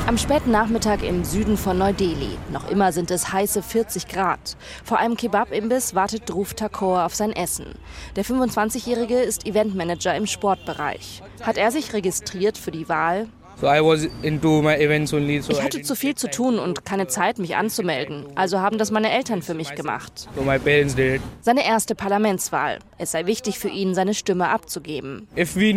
Am späten Nachmittag im Süden von Neu-Delhi. Noch immer sind es heiße 40 Grad. Vor einem Kebab-Imbiss wartet Dhruv Thakur auf sein Essen. Der 25-Jährige ist Eventmanager im Sportbereich. Hat er sich registriert für die Wahl? Ich hatte zu viel zu tun und keine Zeit, mich anzumelden. Also haben das meine Eltern für mich gemacht. Seine erste Parlamentswahl. Es sei wichtig für ihn, seine Stimme abzugeben. Wenn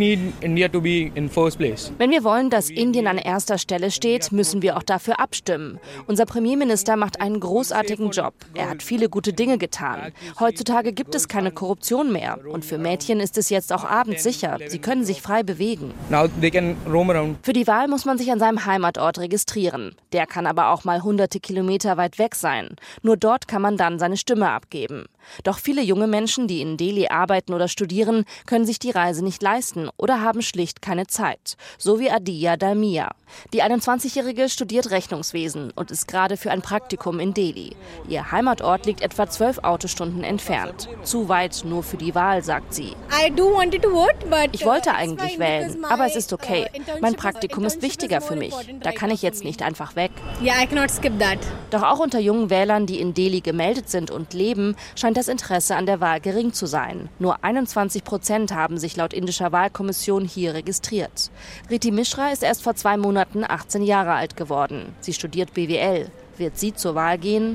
wir wollen, dass Indien an erster Stelle steht, müssen wir auch dafür abstimmen. Unser Premierminister macht einen großartigen Job. Er hat viele gute Dinge getan. Heutzutage gibt es keine Korruption mehr. Und für Mädchen ist es jetzt auch abends sicher. Sie können sich frei bewegen. Für die Wahl muss man sich an seinem Heimatort registrieren. Der kann aber auch mal hunderte Kilometer weit weg sein. Nur dort kann man dann seine Stimme abgeben. Doch viele junge Menschen, die in Delhi arbeiten oder studieren, können sich die Reise nicht leisten oder haben schlicht keine Zeit. So wie Adiya Dalmia. Die 21-Jährige studiert Rechnungswesen und ist gerade für ein Praktikum in Delhi. Ihr Heimatort liegt etwa 12 Autostunden entfernt. Zu weit nur für die Wahl, sagt sie. Ich wollte eigentlich wählen, aber es ist okay. Mein Praktikum ist wichtiger für mich. Da kann ich jetzt nicht einfach weg. Doch auch unter jungen Wählern, die in Delhi gemeldet sind und leben, scheint das Interesse an der Wahl gering zu sein. Nur 21% haben sich laut indischer Wahlkommission hier registriert. Riti Mishra ist erst vor 2 Monaten 18 Jahre alt geworden. Sie studiert BWL. Wird sie zur Wahl gehen?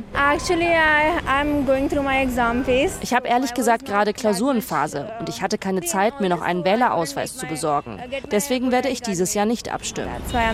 Ich habe ehrlich gesagt gerade Klausurenphase und ich hatte keine Zeit, mir noch einen Wählerausweis zu besorgen. Deswegen werde ich dieses Jahr nicht abstimmen.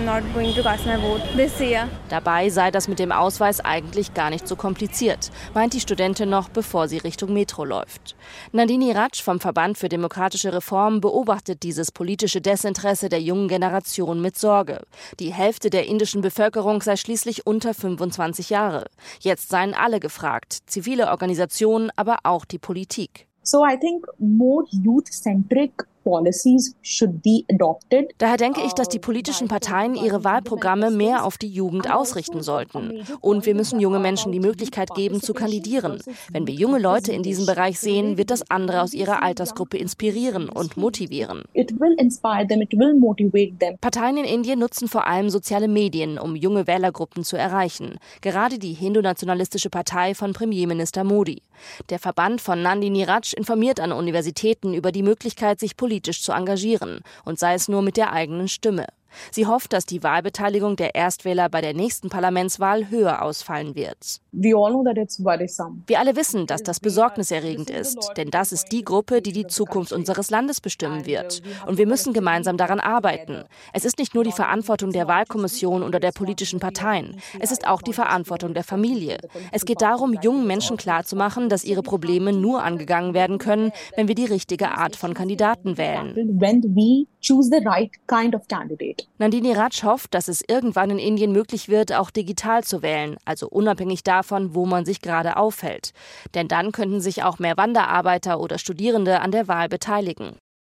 Dabei sei das mit dem Ausweis eigentlich gar nicht so kompliziert, meint die Studentin noch, bevor sie Richtung Metro läuft. Nandini Raj vom Verband für demokratische Reform beobachtet dieses politische Desinteresse der jungen Generation mit Sorge. Die Hälfte der indischen Bevölkerung sei schließlich unter 25 Jahre. Jetzt seien alle gefragt, zivile Organisationen, aber auch die Politik. So I think more youth-centric policies should be adopted. Daher denke ich, dass die politischen Parteien ihre Wahlprogramme mehr auf die Jugend ausrichten sollten. Und wir müssen junge Menschen die Möglichkeit geben, zu kandidieren. Wenn wir junge Leute in diesem Bereich sehen, wird das andere aus ihrer Altersgruppe inspirieren und motivieren. It will inspire them, it will motivate them. Parteien in Indien nutzen vor allem soziale Medien, um junge Wählergruppen zu erreichen. Gerade die hindu-nationalistische Partei von Premierminister Modi. Der Verband von Nandini Raj informiert an Universitäten über die Möglichkeit, sich politisch zu engagieren, und sei es nur mit der eigenen Stimme. Sie hofft, dass die Wahlbeteiligung der Erstwähler bei der nächsten Parlamentswahl höher ausfallen wird. We all know that it's worrisome. Wir alle wissen, dass das besorgniserregend ist, denn das ist die Gruppe, die die Zukunft unseres Landes bestimmen wird. Und wir müssen gemeinsam daran arbeiten. Es ist nicht nur die Verantwortung der Wahlkommission oder der politischen Parteien. Es ist auch die Verantwortung der Familie. Es geht darum, jungen Menschen klarzumachen, dass ihre Probleme nur angegangen werden können, wenn wir die richtige Art von Kandidaten wählen. When we choose the right kind of candidate. Nandini Raj hofft, dass es irgendwann in Indien möglich wird, auch digital zu wählen, also unabhängig davon, wo man sich gerade aufhält. Denn dann könnten sich auch mehr Wanderarbeiter oder Studierende an der Wahl beteiligen.